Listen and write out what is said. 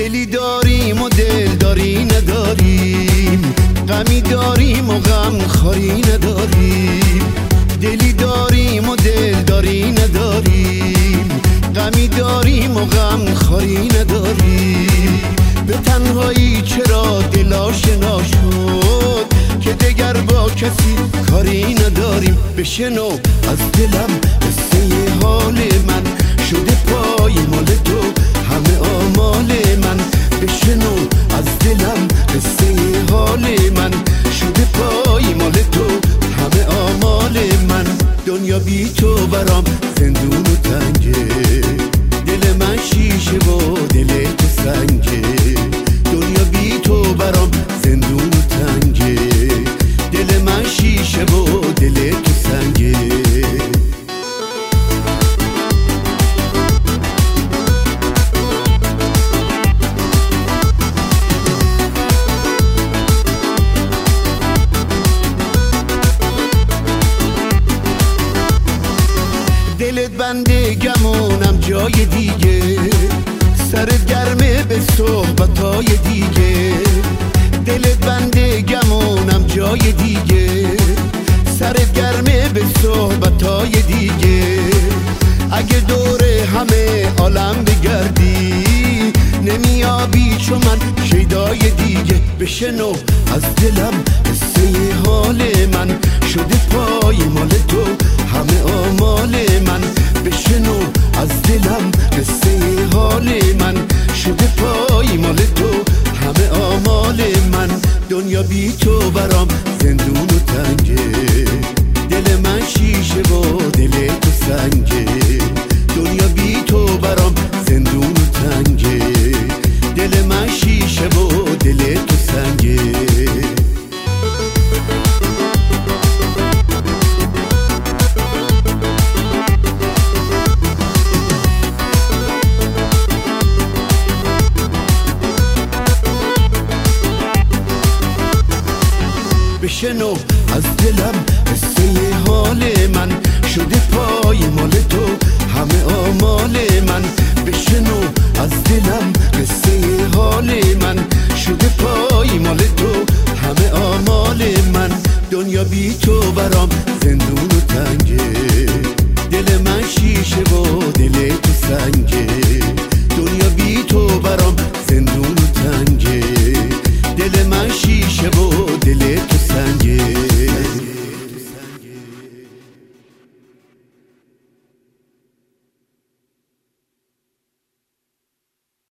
دلی داریم و دلداری نداریم، غمی داریم و غم خاری نداریم. دلی داریم و دلداری نداریم، غمی داریم و غم خاری نداریم. به تنهایی چرا دل آشنا شد که دگر با کسی کاری نداریم. بشنو از دلم قصه حال من، شده پای مال تو همه آمال من. بشنو از دلم قصه حال من، شده پای مال تو همه آمال من. دنیا بی تو برام زندون و تنگه، دل من شیشه و دل تو سنگه. دنیا بی تو برام زندون و تنگه، دل من شیشه و دل تو سنگه. دلت بنده گمونم جای دیگه، سرت گرمه به صحبتای دیگه. دلت بنده گمونم جای دیگه، سرت گرمه به صحبتای دیگه. اگه دور همه عالم بگردی نمیابی چو من شیدای دیگه. بشنو از دلم قصه حال من، شده پای مال تو همه آمال من. بشنو از دلم قصه حال من، شده پای مال تو همه آمال من. دنیا بی تو برام زندون و تنگه، دل من شیشه و دل تو سنگه. دنیا بی تو برام زندون و تنگه، دل من شیشه و دل تو سنگه. بشنو از دلم قصه حال من، شده پای مال تو همه آمال من. بشنو از دلم قصه حال من، شده پای مال تو همه آمال من. دنیا بی تو برام زندون و تنگه، دل من شیشه و دل تو سنگه.